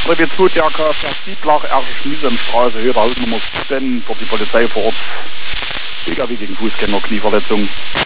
Revier 2, der KFR Sieblach, Erste Schmiesenstraße, Höhe der Hausnummer 17, dort die Polizei vor Ort. PKW gegen Fußgänger, Knieverletzung.